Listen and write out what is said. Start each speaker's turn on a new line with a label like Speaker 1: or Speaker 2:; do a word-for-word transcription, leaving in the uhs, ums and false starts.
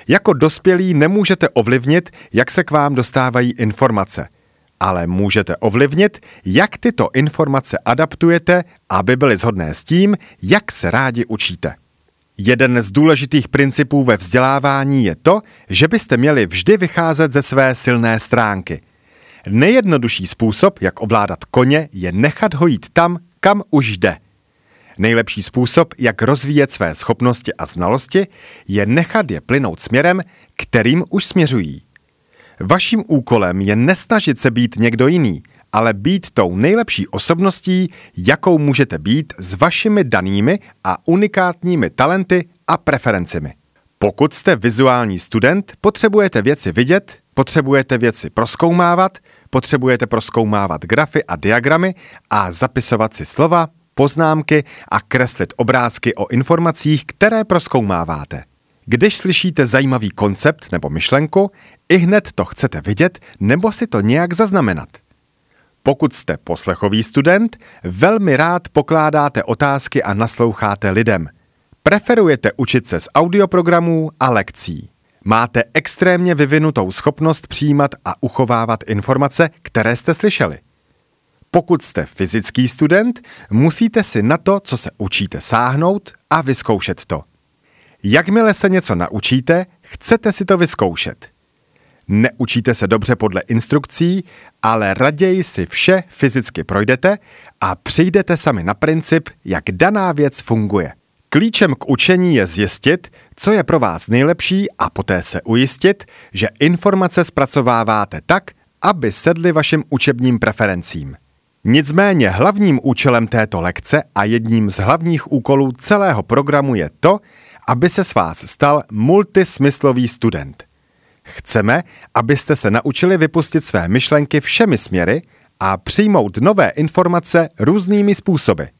Speaker 1: Jako dospělí nemůžete ovlivnit, jak se k vám dostávají informace, ale můžete ovlivnit, jak tyto informace adaptujete, aby byly shodné s tím, jak se rádi učíte. Jeden z důležitých principů ve vzdělávání je to, že byste měli vždy vycházet ze své silné stránky. Nejjednodušší způsob, jak ovládat koně, je nechat ho jít tam, kam už jde. Nejlepší způsob, jak rozvíjet své schopnosti a znalosti, je nechat je plynout směrem, kterým už směřují. Vaším úkolem je nesnažit se být někdo jiný, ale být tou nejlepší osobností, jakou můžete být s vašimi danými a unikátními talenty a preferencemi. Pokud jste vizuální student, potřebujete věci vidět, potřebujete věci prozkoumávat, potřebujete prozkoumávat grafy a diagramy a zapisovat si slova, poznámky a kreslit obrázky o informacích, které prozkoumáváte. Když slyšíte zajímavý koncept nebo myšlenku, ihned to chcete vidět nebo si to nějak zaznamenat. Pokud jste poslechový student, velmi rád pokládáte otázky a nasloucháte lidem. Preferujete učit se z audioprogramů a lekcí. Máte extrémně vyvinutou schopnost přijímat a uchovávat informace, které jste slyšeli. Pokud jste fyzický student, musíte si na to, co se učíte, sáhnout a vyzkoušet to. Jakmile se něco naučíte, chcete si to vyzkoušet. Neučíte se dobře podle instrukcí, ale raději si vše fyzicky projdete a přijdete sami na princip, jak daná věc funguje. Klíčem k učení je zjistit, co je pro vás nejlepší a poté se ujistit, že informace zpracováváte tak, aby sedly vašim učebním preferencím. Nicméně hlavním účelem této lekce a jedním z hlavních úkolů celého programu je to, aby se z vás stal multismyslový student. Chceme, abyste se naučili vypustit své myšlenky všemi směry a přijmout nové informace různými způsoby.